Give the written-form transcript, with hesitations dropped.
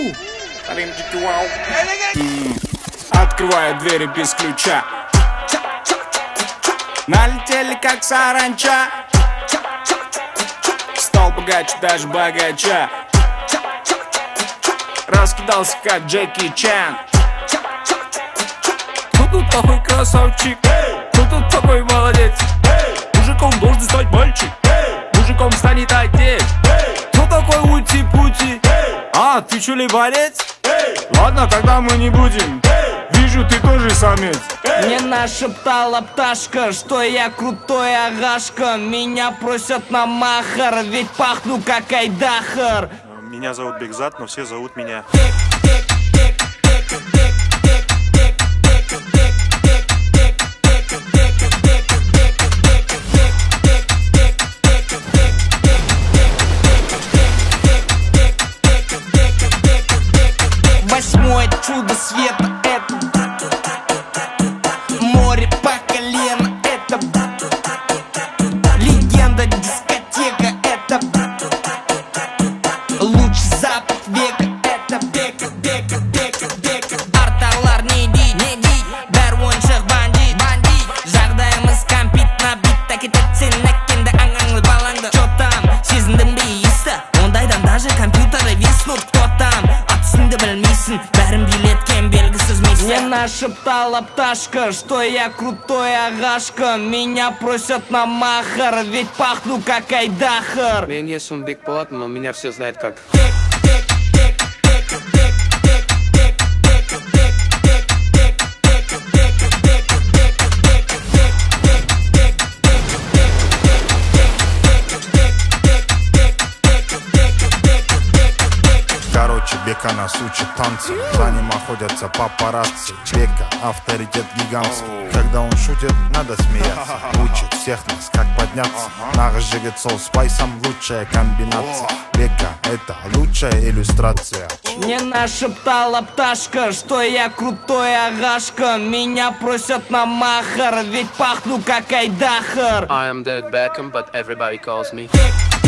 Открываю двери без ключа. Налетели как саранча. Стал богаче даже богача. Раскидался как Джеки Чан. Кто тут такой красавчик? Кто тут такой молодец? Мужиком должен стать мальчик. Мужиком станет отец. Кто такой ути-пути? А, ты чё ли борец? Ладно, тогда мы не будем. Вижу, ты тоже самец. Мне нашептала пташка, что я крутой агашка. Меня просят на махар, ведь пахну как айдахар. Меня зовут Бекзат, но все зовут меня Восьмое чудо света — это море по колено, это легенда дискотека, это лучший запах века, это бека, бека, бека, бека. Арталар не ди, бәр ойыншық бандит, жағдайымыз кәмпит набит, әкетет сен әккенді аңаңлы балаңды. Чо там, сезіндім бе есті, ондайдан даже компьютеры веснут. Кто там, атысыңды білмейсің, бәрін билеткен белгісіз миссия. Мне нашептала пташка, что я крутой агашка. Меня просят на махар, ведь пахну как айдахар. Мен есімім Бек болатын, но меня все знают как Короче, Бека нас учит танцы. За ним охотятся папарацци. Бека — авторитет гигантский. Когда он шутит, надо смеяться. Учит всех нас, как подняться. Наш жигет сол спайсом — лучшая комбинация. Бека — это лучшая иллюстрация. Мне нашептала пташка, что я крутой агашка. Меня просят на махар, ведь пахну как айдахар. I am David Beckham, but everybody calls me